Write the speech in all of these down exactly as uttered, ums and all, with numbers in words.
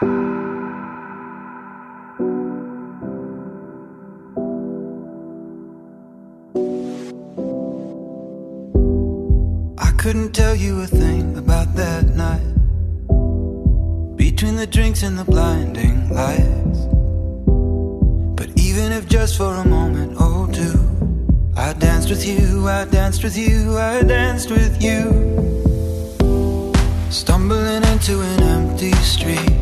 Couldn't tell you a thing about that night, between the drinks and the blinding lights. But even if just for a moment or two, I danced with you, I danced with you, I danced with you. Stumbling into an empty street,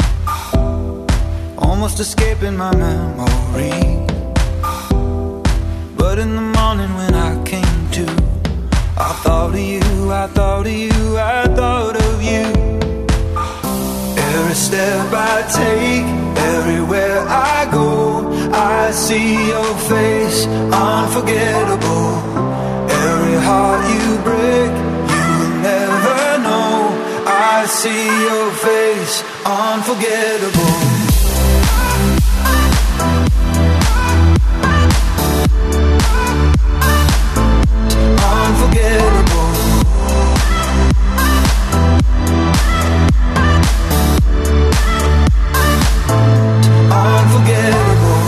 almost escaping my memory. But in the morning when I came to, I thought of you, I thought of you, I thought of you. Every step I take, everywhere I go, I see your face, unforgettable. Every heart you break, you will never know. I see your face, unforgettable. Unforgettable. Unforgettable.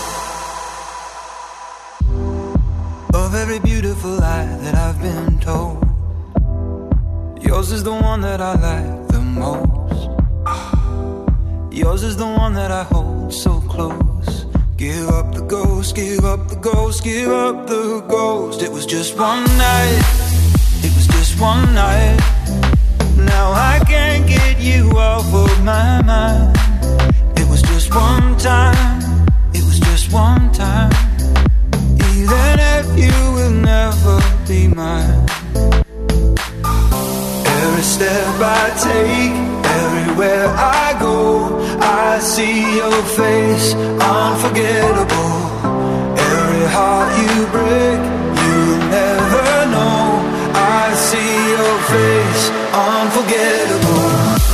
Of every beautiful lie that I've been told, yours is the one that I like the most. Yours is the one that I hold so close. Give up the ghost, give up the ghost, give up the ghost. It was just one night, it was just one night. Now I can't get you off of my mind. It was just one time, it was just one time. Even if you will never be mine. Every step I take, everywhere I go, I see your face, unforgettable. Every heart you break, you'll never know. I see your face, unforgettable.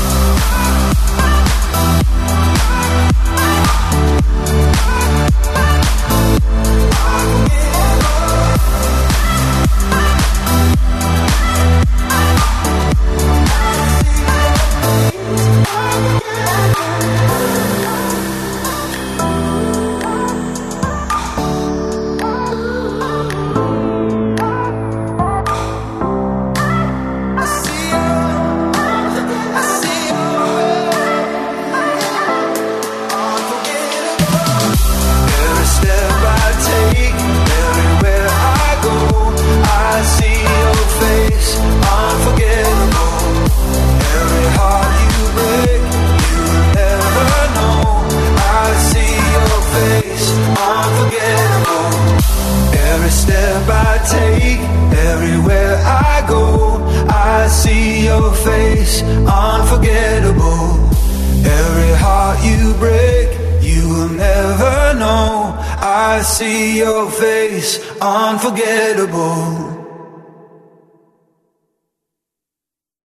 Unforgettable. Every heart you break, you will never know. I see your face, unforgettable.